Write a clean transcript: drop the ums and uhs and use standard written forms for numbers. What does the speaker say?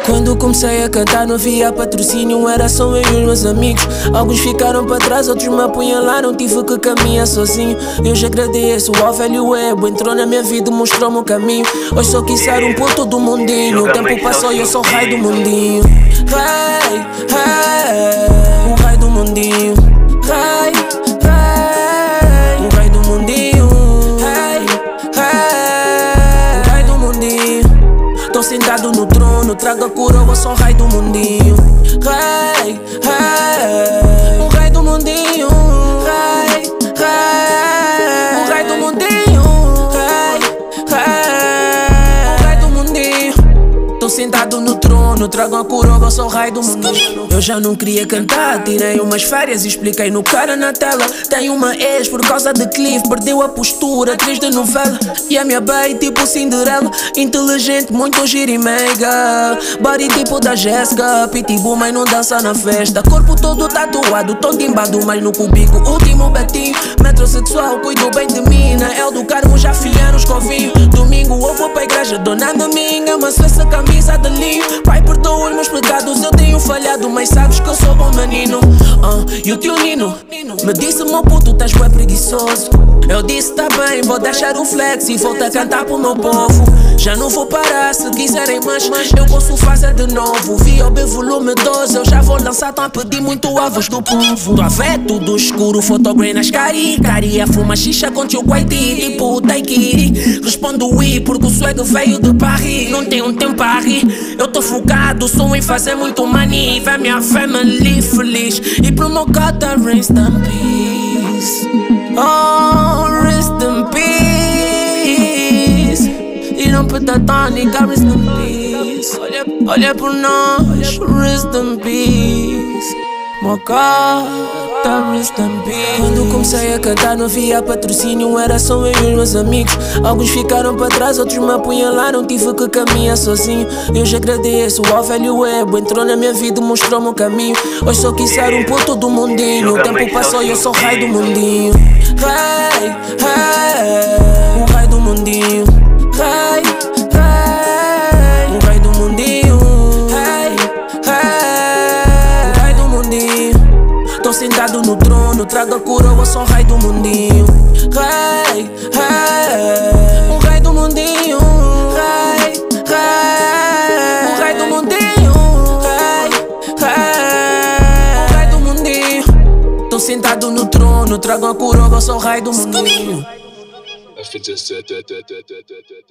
Quando comecei a cantar não havia patrocínio, era só eu e os meus amigos. Alguns ficaram para trás, outros me apunhalaram, tive que caminhar sozinho. Eu já agradeço ao velho Web, entrou na minha vida e mostrou-me o caminho. Hoje só quis ser um ponto do mundinho, o tempo passou e eu sou o rei do mundinho. Rei, rei, o rei do mundinho. Rei, rei, o rei do mundinho. Rei, rei, o rei do mundinho. Tô sentado no trono, trago a coroa, sou o rei do mundinho. Rei, rei, o rei do mundinho. Rei, rei, o rei do mundinho. Rei, rei, o rei do mundinho. Tô sentado no trono, trago a coroa, sou o rei do mundinho. Eu já não queria cantar, tirei umas férias e expliquei no cara na tela. Tenho uma ex por causa de Cliff, perdeu a postura, atriz de novela. E a minha bae tipo Cinderela, inteligente, muito gira e mega. Body tipo da Jéssica, pitbull mas não dança na festa. Corpo todo tatuado, todo embado mas no cubico. Último betinho, metrosexual, cuido bem de mim. Na El do Carmo já fiaram os covinhos. Domingo eu vou pra igreja, dona Dominga, mas essa camisa de linho. Pai, perdoa os meus pecados, eu tenho falhado, mas sabes que eu sou bom menino. E o teu Nino me disse, meu puto, estás bué preguiçoso. Eu disse, tá bem, vou deixar o flex e volto a cantar pro meu povo. Já não vou parar, se quiserem mais eu posso fazer de novo. VOB volume 12, eu já vou lançar, tão a pedir muito a voz do povo. Tua vé tudo escuro, fotograin nas caria fuma xixa com teu guaiti, tipo Taikiri. Respondo oui, porque o swag veio de Paris. Não tenho tempo a rir, eu tô focado, sou em fazer muito money. Vê minha family feliz e pro meu cota, rest in peace. Oh, rest in peace. E não peda tónica, rest in peace. Olha por nós, rest in peace. Mocota, rest in peace. Quando comecei a cantar não havia patrocínio, era só eu e os meus amigos. Alguns ficaram para trás, outros me apunhalaram, tive que caminhar sozinho. Eu já agradeço ao velho Web, entrou na minha vida e mostrou-me o caminho. Hoje só quis ser um ponto do mundinho, o tempo passou e eu sou o rei do mundinho. Rei, rei, o rei do mundinho. Rei, rei, o rei do mundinho. Rei, rei, o rei do mundinho. Tô sentado no trono, trago a coroa, sou o rei do mundinho. Rei, rei, o rei do mundinho. Rei, rei, o rei do mundinho. Rei, rei, o rei do mundinho. Tô sentado no trono, trago a coroa, sou o rei do mundinho.